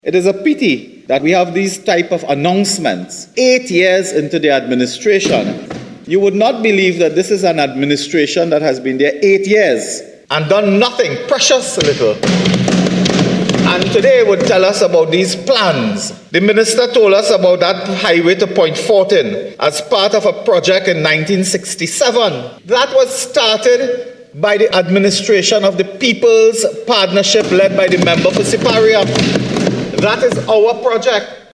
It is a pity that we have these type of announcements 8 years into the administration. You would not believe that this is an administration that has been there 8 years and done nothing, precious little. And today would tell us about these plans. The minister told us about that highway to Point Fortin as part of a project in 1967. That was started by the administration of the People's Partnership led by the member for Siparia. That is our project.